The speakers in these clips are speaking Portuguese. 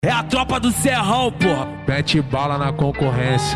É a tropa do Serrão, porra. Mete bala na concorrência.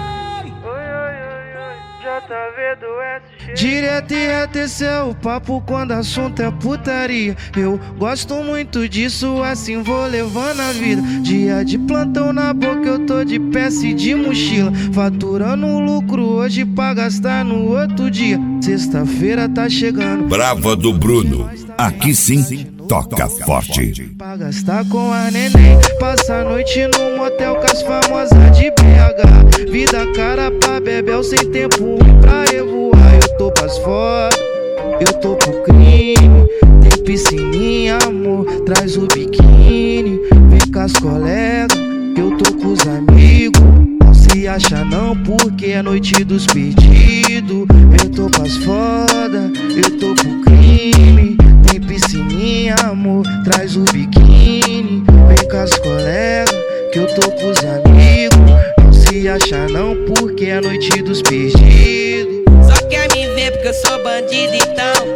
Direto e reto, esse é o papo quando assunto é putaria. Eu gosto muito disso, assim vou levando a vida. Dia de plantão na boca, eu tô de peça e de mochila, faturando lucro hoje pra gastar no outro dia. Sexta-feira tá chegando. Brava do Bruno, aqui sim toca forte. Pra gastar com a neném, passa a noite no motel com as famosas de BH. Vida cara pra bebel, sem tempo ruim pra revoar. Eu tô pras fodas, eu tô pro crime. Tem piscininha, amor, traz o biquíni. Vem com as colegas, eu tô com os amigos. Não se acha não, porque é noite dos perdidos. Eu tô pras fodas, eu tô pro crime. Tem piscininha, amor, traz o biquíni. Vem com as colegas, que eu tô com os amigos. Não se acha não, porque é noite dos perdidos. Só quer me ver porque eu sou bandido, então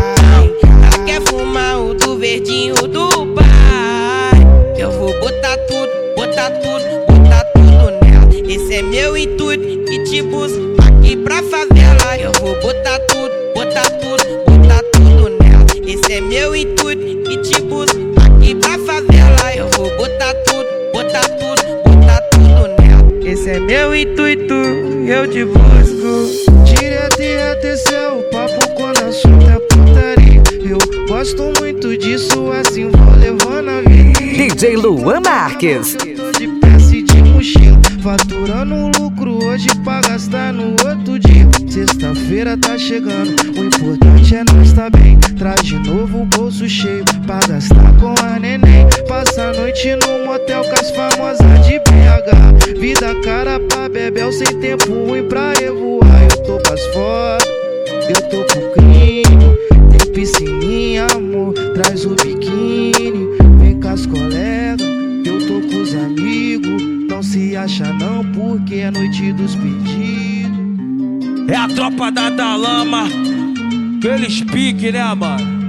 ela quer fumar o do verdinho do pai. Eu vou botar tudo, botar tudo, botar tudo nela. Esse é meu intuito e te busco aqui pra favela. Eu vou botar tudo, botar tudo, botar tudo nela. Esse é meu intuito e te busco aqui pra favela. Eu vou botar tudo, botar tudo, botar tudo nela. Esse é meu intuito, eu te busco. Direto e reto, esse é o papo quando assunto é putaria. Eu gosto muito disso, assim vou levando a vida. DJ Luan Marques. Tô de peça e de mochila, faturando lucro hoje pra gastar no outro dia. Sexta-feira tá chegando, o importante é nós tá bem. Traz de novo o bolso cheio pra gastar com a neném. Passa a noite no motel com as famosas de BH. Vida cara pra bebel, sem tempo ruim pra revoar. Eu tô pras fodas, eu tô pro crime. Tem piscininha, amor, traz o biquíni. Vem com as colegas, eu tô com os amigos. Não se acha não, porque é noite dos perdidos. É a tropa da Lama. Aqueles pique, né, mano?